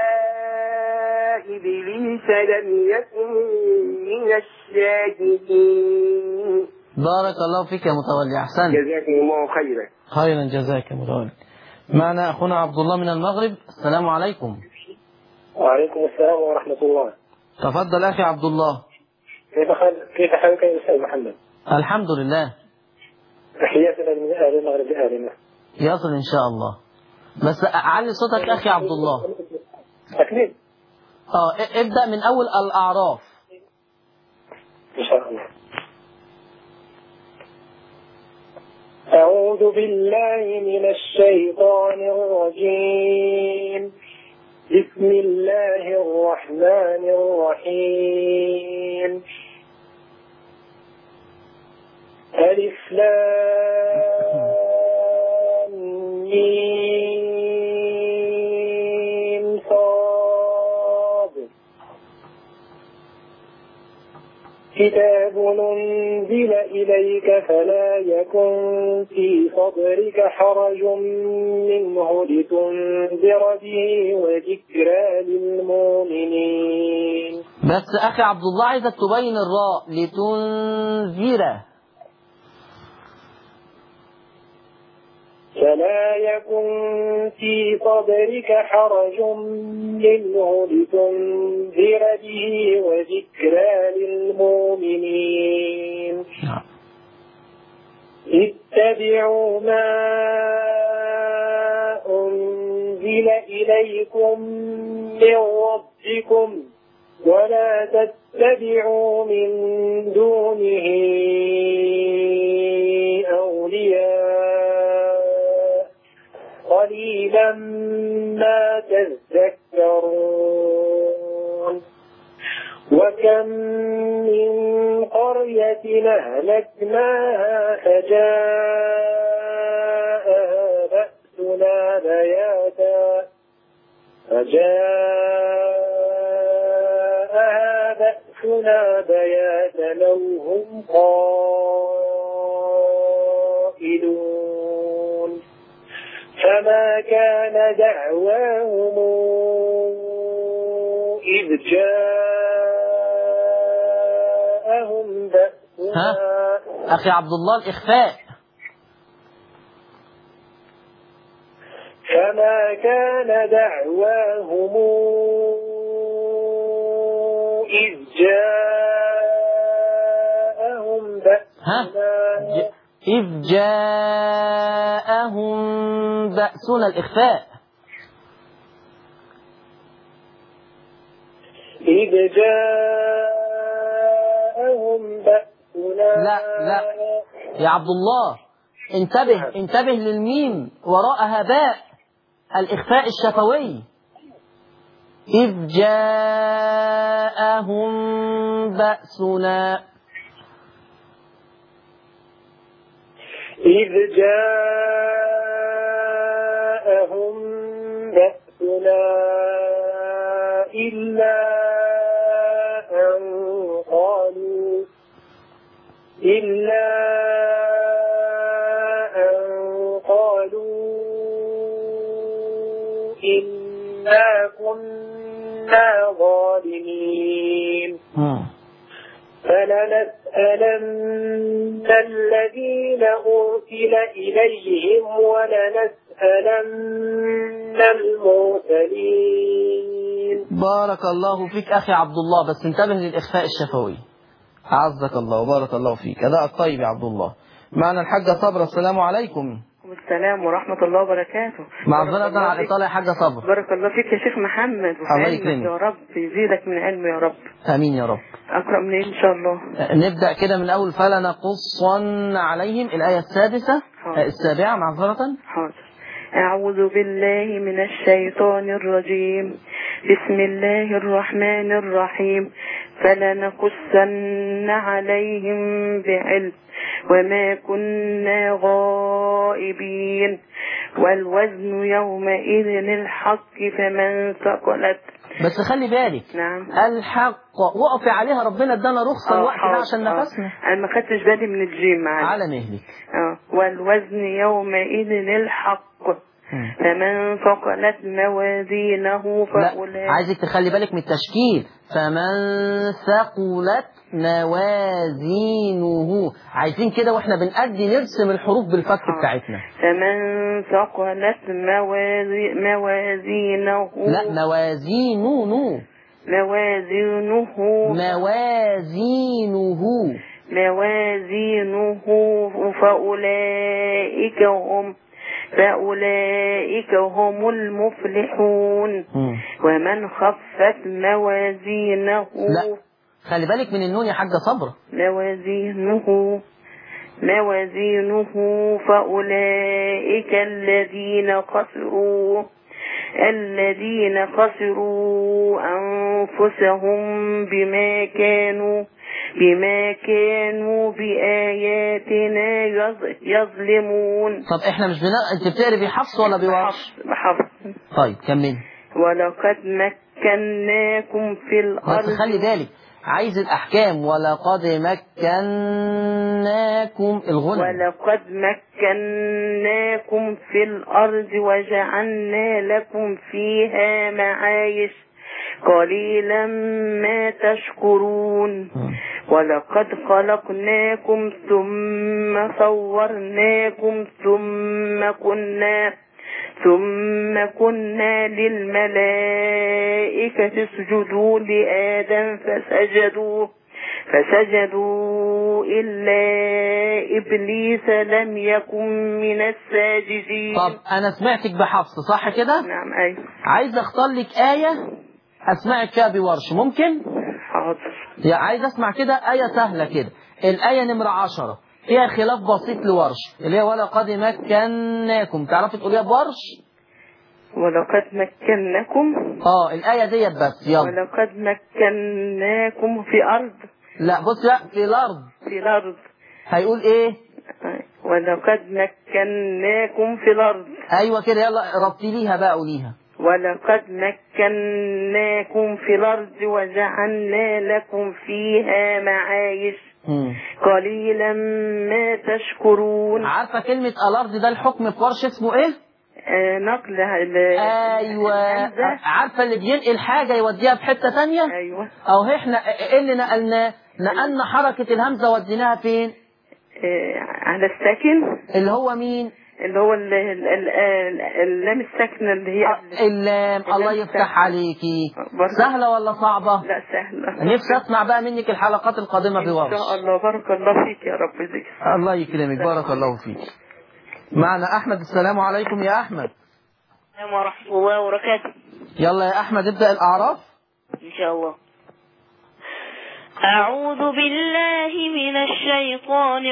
إبليس لم يكن من الساجدين. بارك الله فيك يا متولي، أحسنت. جزاكم الله خيرا. خيرا جزاك يا متولي. معنا أخونا عبد الله من المغرب. السلام عليكم. وعليكم السلام ورحمة الله. تفضل أخي عبد الله. كيف حال كيف حالك يا أستاذ محمد؟ الحمد لله. تحياتنا من أهل المغرب لأهلنا. يصل إن شاء الله. بس أعلي صوتك أخي عبد الله. أكيد. اه ابدأ من أول الأعراف. إن شاء الله. أعوذ بالله من الشيطان الرجيم. بسم الله الرحمن الرحيم. ألف لام ميم صاد. كتاب أنزل إليك فلا يكن في صدرك حرج منه لتنذر به وذكرى للمؤمنين. بس أخي عبد الله عايزك تبين الراء لتنذر. فلا يكن في صدرك حرج منه لتنذر به وذكرى للمؤمنين. اتبعوا ما أنزل إليكم من ربكم ولا تتبعوا من دونه أولياء قليلا ما تذكرون. وكم من قرية أهلكناها فجاءها بأسنا بياتا فجاءها بأسنا بياتا أو هم قائلون فما كان دعواهم إذ جاءهم بأسنا. ها أخي عبد الله الإخفاء. فما كان دعواهم إذ جاءهم بأسنا إذ جاءهم بأسنا الإخفاء. إذ جاءهم بأسنا. لا لا يا عبد الله انتبه انتبه للميم وراءها باء الإخفاء الشفوي. إذ جاءهم بأسنا. إذ جاءهم بأسنا إلا أن قالوا إلا أن قالوا إنا كنا ظالمين. فلنسألن الذين أرسل إليهم ولنسألن المرسلين. بارك الله فيك أخي عبد الله، بس انتبه للإخفاء الشفوي. أعزك الله وبارك الله فيك. أداء الطيب يا عبد الله. معنا الحاجة صبرا. السلام عليكم. السلام ورحمة الله وبركاته. معذرة على الإطالة يا حاجة صبر. بارك الله فيك يا شيخ محمد، الله يكرمك يا رب يزيدك من علم يا رب. آمين يا رب. أقرأ منين إن شاء الله؟ نبدأ كده من أول فلنقصن عليهم الآية السادسة حاضر. السابعة معذرة. حاضر. أعوذ بالله من الشيطان الرجيم. بسم الله الرحمن الرحيم. فلنقصن عليهم بعلم وما كنا غائبين والوزن يومئذ الحق فمن ثقلت. بس خلي بالك. نعم. الحق وقفي عليها، ربنا ادانا رخصة الوقت ده عشان نفسنا. أنا ما خدتش بالي من الجيم معانا. على مهلك. اه والوزن يومئذ الحق فمن ثقلت موازينه فأولئك. لا عايزك تخلي بالك من التشكيل. فمن ثقلت موازينه، عايزين كده واحنا بنأدي نرسم الحروف بالفك بتاعتنا. فمن ثقلت موازي موازينه. لا موازينه. موازينه موازينه موازينه فأولئك هم فأولئك هم المفلحون. م. ومن خفت موازينه. لا خلي بالك من النون يا حاجة صبرة. موازينه موازينه فأولئك الذين خسروا الذين خسروا أنفسهم بما كانوا بما كانوا بآياتنا يظلمون. طب احنا مش بنا... انت بتقري بحفص ولا بورش؟ بحفص. طيب كمل. ولقد مكناكم في الأرض. بس خلي بالك عايز الأحكام. ولقد مكناكم الغنى. ولقد مكناكم في الأرض وجعلنا لكم فيها معايش قليلا ما تشكرون. ولقد خلقناكم ثم صورناكم ثم كنا ثم كنا للملائكة اسجدوا لآدم فسجدوا فسجدوا إلا إبليس لم يكن من الساجدين. طب أنا سمعتك بحفص صح كده؟ نعم أيوة. عايز أختار لك آية أسمعك فيها بورش ممكن؟ حاضر. يعني عايز أسمع كده آية سهلة كده. الآية نمرة عشرة فيها خلاف بسيط لورش اللي هي ولقد مكناكم. تعرفي تقوليها بورش؟ ولقد مكناكم. اه الآية ديت بس يلا. ولقد مكناكم في أرض. لا بص لا في الأرض. في الأرض هيقول إيه؟ ولقد مكناكم في الأرض. أيوة كده يلا ربطي ليها بقى قوليها. ولقد مكناكم في الأرض وجعلنا لكم فيها معايش مم. قليلا ما تشكرون. عارفة كلمة الأرض ده الحكم في ورش اسمه ايه؟ آه نقل ال- ايوه. الهمزة. عارفة اللي بينقل حاجة يوديها في حتة تانية؟ أيوة. او احنا ايه اللي نقلناه؟ نقلنا حركة الهمزة وديناها فين؟ آه على الساكن اللي هو مين؟ اللي هو ال- ال- ال- ال- اللام الساكنة اللي هي قبل- اللام. الله يفتح عليكي. برضه. سهلة ولا صعبة؟ لا سهلة. نفسي اسمع بقى منك الحلقات القادمة في إن ورش. شاء الله. بارك الله فيك يا رب ذكر. الله يكرمك. بارك الله فيك. معنا أحمد. السلام عليكم يا أحمد. السلام ورحمة الله وبركاته. يلا يا أحمد ابدأ الأعراف. إن شاء الله. أعوذ بالله من الشيطان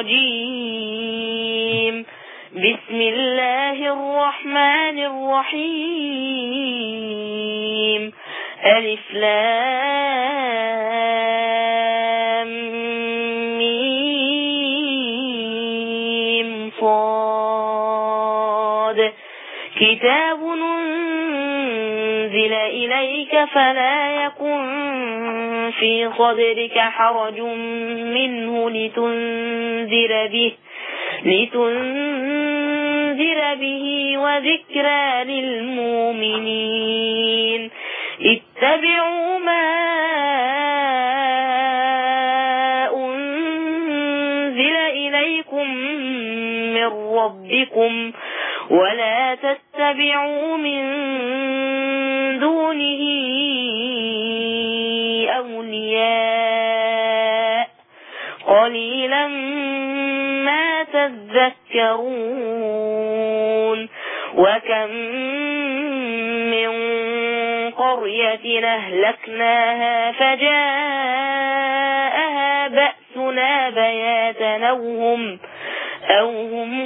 الرجيم. بسم الله الرحمن الرحيم. ألف لام ميم صاد. كتاب أنزل إليك فلا يكن في صدرك حرج منه لتنذر به لتنذر به وذكرى للمؤمنين. اتبعوا ما أنزل إليكم من ربكم ولا تتبعوا من دونه أولياء قليلا ما تذكرون. وكم من قرية أهلكناها فجاءها بأسنا بياتا أو هم أو هم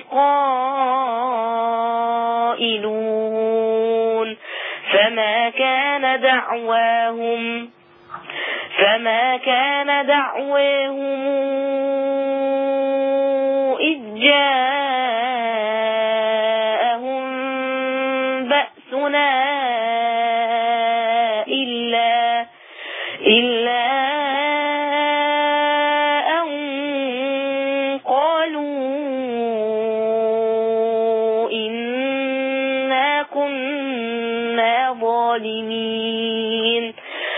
قائلون. فما كان دعواهم فما كان دعواهم إذ جاءهم بأسنا إلا إلا أن قالوا إنا كنا ظالمين.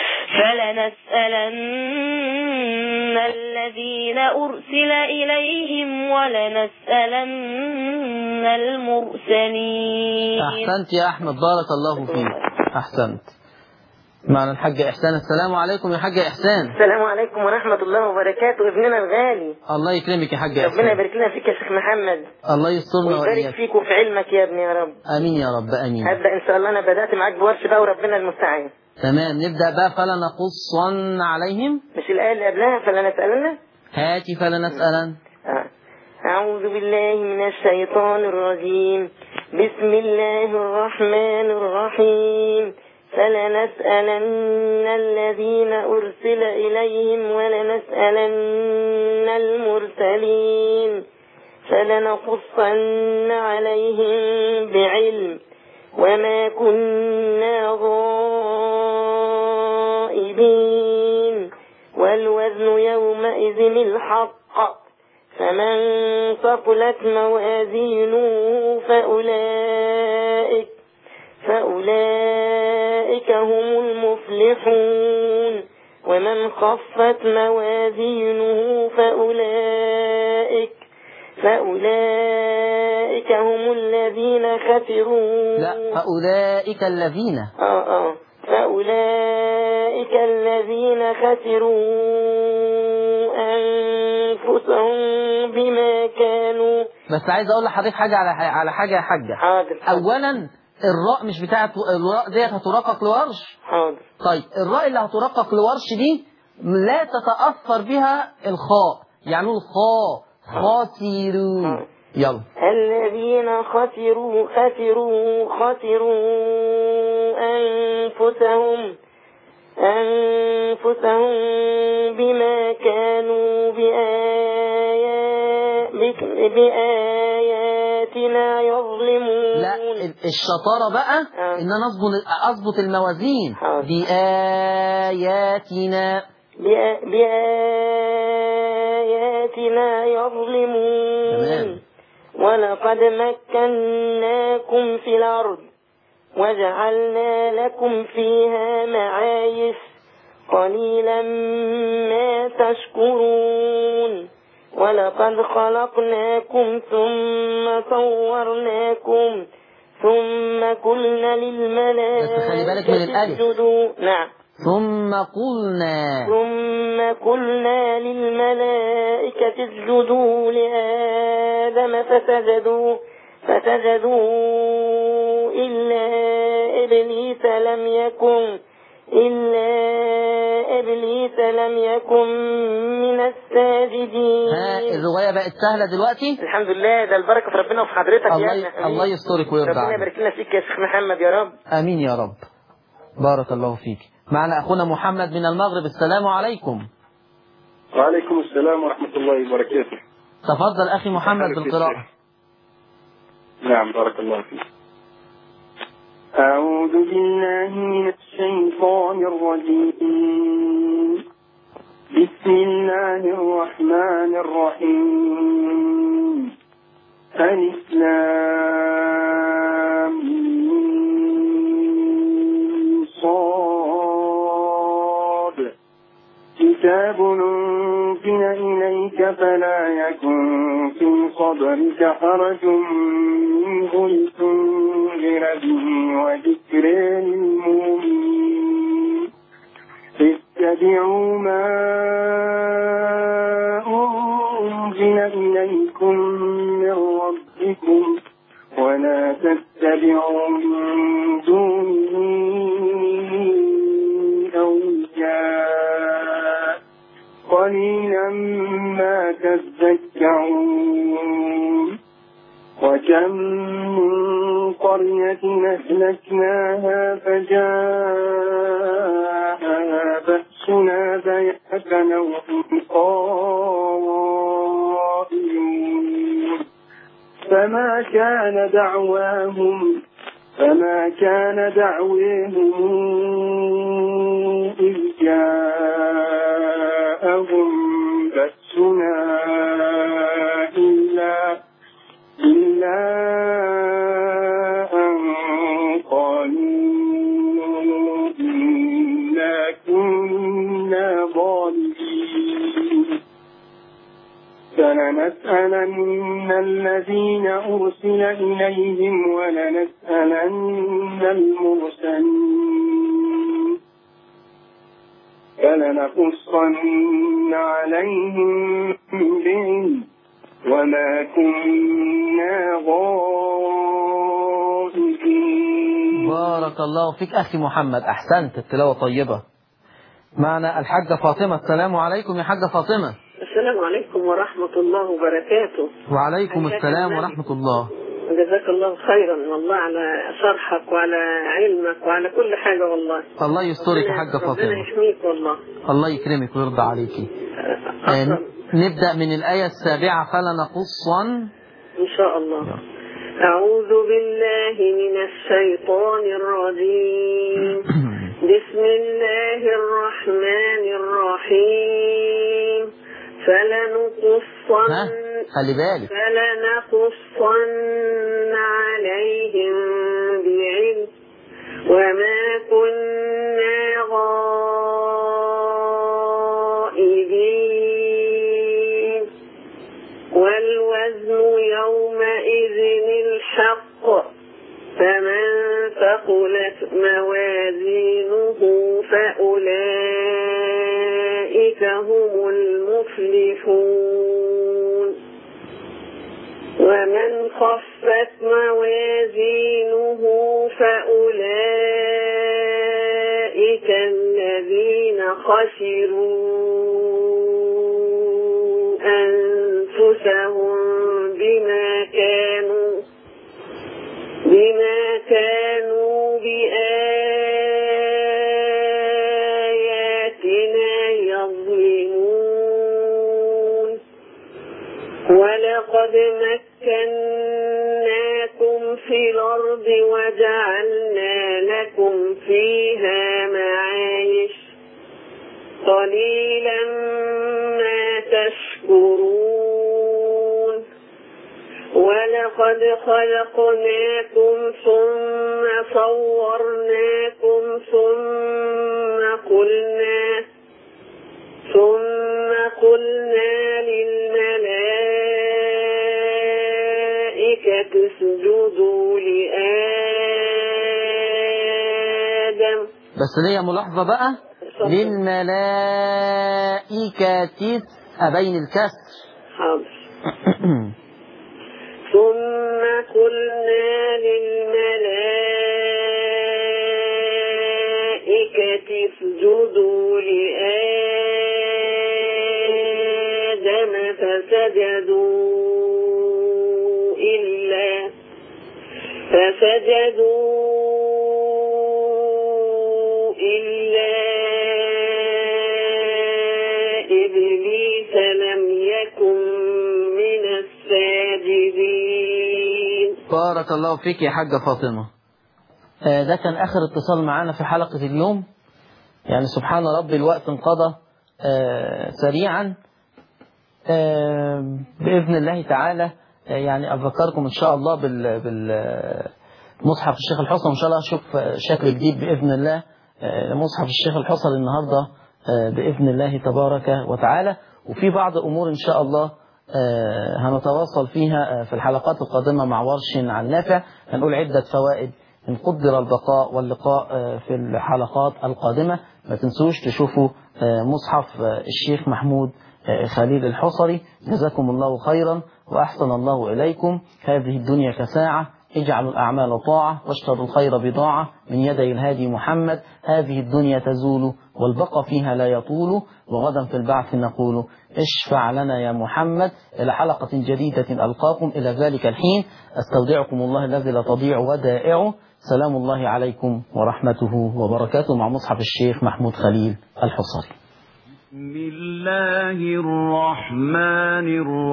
فلنسألن الذين أرسل إليهم ولنسألن المرسلين. أحسنت يا أحمد. بارك الله فيك. أحسنت. معنا الحاجة إحسان. السلام عليكم يا حاجة إحسان. السلام عليكم ورحمة الله وبركاته. ابننا الغالي الله يكرمك يا حاجة إحسان. ربنا يبارك لنا فيك يا شيخ محمد. الله يسترنا ويبارك وإياك. فيك وفي علمك يا ابني يا رب. آمين يا رب. آمين. هبدأ إن شاء الله. أنا بدأت معاك بورش بقى وربنا المستعان. تمام. نبدأ بقى. فلنقصن عليهم. مش الآية اللي قبلها فلنسألن؟ هاتي فلنسألن. آه. أعوذ بالله من الشيطان الرجيم. بسم الله الرحمن الرحيم. فلنسألن الذين أرسل إليهم ولنسألن المرسلين. فلنقصن عليهم بعلم وما كنا غائبين والوزن يومئذ الحق. فمن ثقلت موازينه فأولئك فأولئك هم المفلحون. ومن خفت موازينه فأولئك فأولئك هم الذين خسروا. لا فأولئك الذين آه آه فأولئك الذين خسروا أنفسهم بما كانوا. بس عايز أقول لحضرتك حاجة على على حاجة يا حاجة. حاضر. أولا الراء مش بتاعت الراء ديت هترقق لورش. حاضر. طيب الراء اللي هترقق لورش دي لا تتأثر بها الخاء. يعني الخاء خاسرون. يلا. الذين خسروا خسروا خسروا أنفسهم أنفسهم بما كانوا بآيات بآياتنا يظلمون. لا الشطارة بقى آه. ان انا اظبط اظبط الموازين. حاضر. بآياتنا بآ- بآياتنا يظلمون. تمام. ولقد مكناكم في الأرض وجعلنا لكم فيها معايش قليلا ما تشكرون. ولقد خلقناكم ثم صورناكم ثم قلنا بس خلي بالك من للملائكة الألف. اسجدوا. نعم. ثم قلنا ثم قلنا للملائكة اسجدوا لآدم فسجدوا فسجدوا إلا إبليس لم يكن إلا إبليس لم يكن من الساجدين. ها الرواية بقت سهلة دلوقتي. الحمد لله، ده البركة في ربنا وفي حضرتك يا الله ابني. الله يسترك ويرضى ربنا عنك. يبارك لنا فيك يا شيخ محمد يا رب. امين يا رب. بارك الله فيك. معنا اخونا محمد من المغرب. السلام عليكم. وعليكم السلام ورحمة الله وبركاته. تفضل اخي محمد بالقراءة. نعم بارك الله فيك. أعوذ بالله من الشيطان الرجيم. بسم الله الرحمن الرحيم. ألف لام ميم صاد. كتاب أنزل إليك فلا يكن في صدرك حرج منه لتنذر به وذكر للمؤمنين. اتبعوا ما أنزل إليكم من ربكم ولا تتبعوا من دونه أولياء قليلا ما تذكرون. وكم من قرية أهلكناها فجاءها بأسنا بياتا وهم قائلون. فما كان دعواهم فما كان دعواهم إذ جاءهم بأسنا إلا إلا أن قالوا إنا كنا ظالمين. فلنسألن الذين أرسل إليهم ولنسألن المرسلين. فلنقصن عليهم بعلم وما كنا غائبين. بارك الله فيك أخي محمد. أحسنت، التلاوة طيبة. معنا الحاجة فاطمة. السلام عليكم يا حاجة فاطمة. السلام عليكم ورحمة الله وبركاته. وعليكم السلام ورحمة الله. جزاك الله خيرا والله على شرحك وعلى علمك وعلى كل حاجة والله. الله يسترك يا حاجة فاطمة. ربنا يحميك والله. الله يكرمك ويرضى عليكي. نبدأ من الآية السابعة. فلنقصن إن شاء الله. أعوذ بالله من الشيطان الرجيم. بسم الله الرحمن الرحيم. فلنقصن خلي بالك فلنقصن عليهم بعلم وما كنا غائبين. والوزن يومئذ الحق فمن ثقلت موازينه فأولئك هم المفلحون. ومن خفت موازينه فأولئك الذين خسروا أنفسهم بما كانوا بما كانوا بآياتنا يظلمون. ولقد مكناكم في الأرض وجعلنا لكم فيها معايش قليلا ما تشكرون ولقد خلقناكم ثم صورناكم ثم قلنا ثم قلنا للملائكة اسجدوا لآدم. بس ليا ملاحظة بقى، للملائكة أبين الكسر. حاضر. ثم قلنا للملائكة اسجدوا لآدم فسجدوا إلا فسجدوا إلا إبليس لم يكن من الساجدين. بارك الله فيك يا حاجة فاطمة. آه ده كان آخر اتصال معانا في حلقة اليوم. يعني سبحان ربي الوقت انقضى آه سريعا. آه بإذن الله تعالى آه يعني أذكركم إن شاء الله بال بالمصحف الشيخ الحصري، وإن شاء الله أشوف شكل جديد بإذن الله آه مصحف الشيخ الحصري النهاردة آه بإذن الله تبارك وتعالى. وفي بعض أمور إن شاء الله آه هنتواصل فيها آه في الحلقات القادمة مع ورش عن نافع. هنقول عدة فوائد إن قدر البقاء واللقاء آه في الحلقات القادمة. ما تنسوش تشوفوا آه مصحف آه الشيخ محمود آه خليل الحصري. جزاكم الله خيرا وأحسن الله إليكم. هذه الدنيا كساعة، اجعلوا الأعمال طاعة واشتروا الخير بضاعة من يدي الهادي محمد. هذه الدنيا تزول والبقى فيها لا يطول، وغدا في البعث نقول اشفع لنا يا محمد. إلى حلقة جديدة ألقاكم، إلى ذلك الحين أستودعكم الله الذي لا تضيع ودائعه. سلام الله عليكم ورحمته وبركاته مع مصحف الشيخ محمود خليل الحصري. بسم الله الرحمن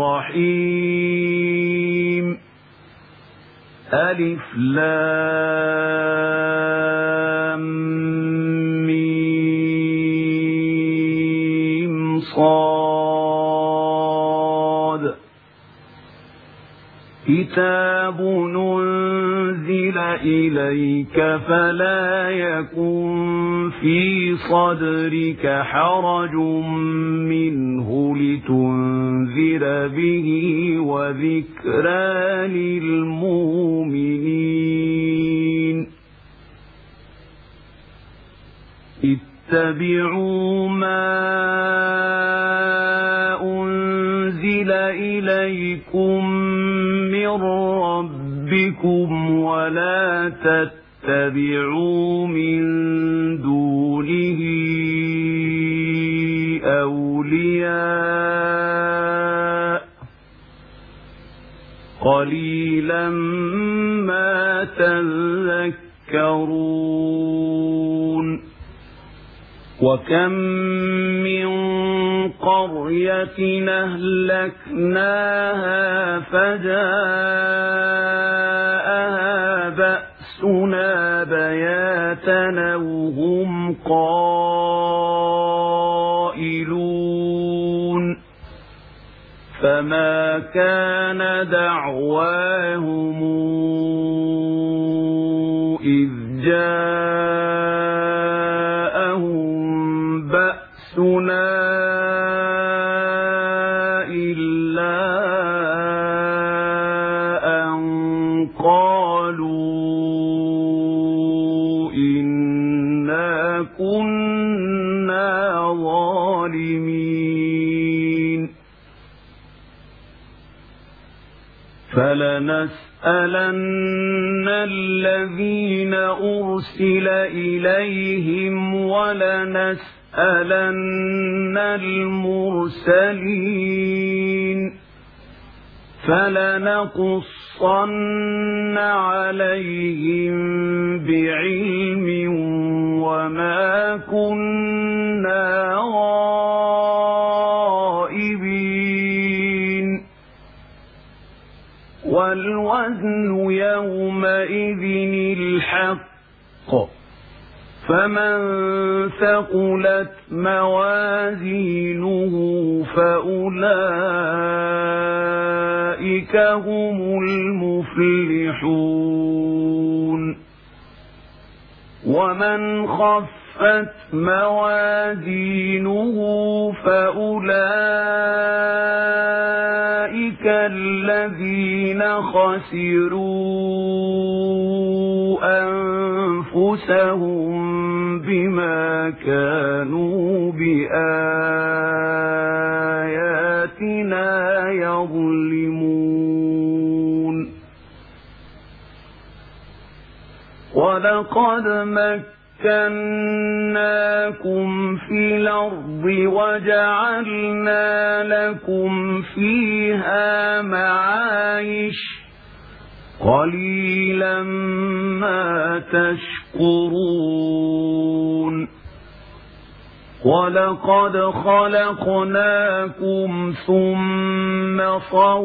الرحيم. ألف لام ميم صاد. كتاب أنزل إليك فلا يكن في صدرك حرج منه لتنذر به وذكرى للمؤمنين. اتبعوا ما أنزل إليكم من ربكم ولا تتبعوا من دونه أولياء قليلا ما تذكرون. وكم من قرية أهلكناها فجاءها بأسنا بياتا وهم قائلون. فما كان دعواهم إذ جاءهم بأسنا إلا أن قالوا إنا كنا ظالمين. فلنسألن الذين أرسل إليهم ولنسألن المرسلين. فلنقصن عليهم بعلم وما كنا غائبين. والوزن يومئذ الحق فمن ثقلت موازينه فأولئك هم المفلحون ومن خفت موازينه فأولئك الذين خسروا أنفسهم بما كانوا بآياتنا يظلمون ولقد مكناكم في الأرض وجعلنا لكم فيها معايش قليلا ما تشكرون ولقد خلقناكم ثم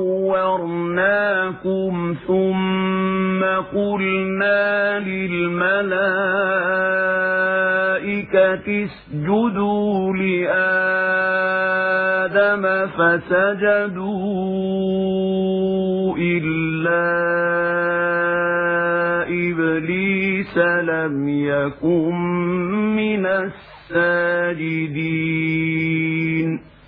صورناكم ثم قلنا للملائكة اسجدوا لآدم فسجدوا إلا إبليس لم يكن من الساجدين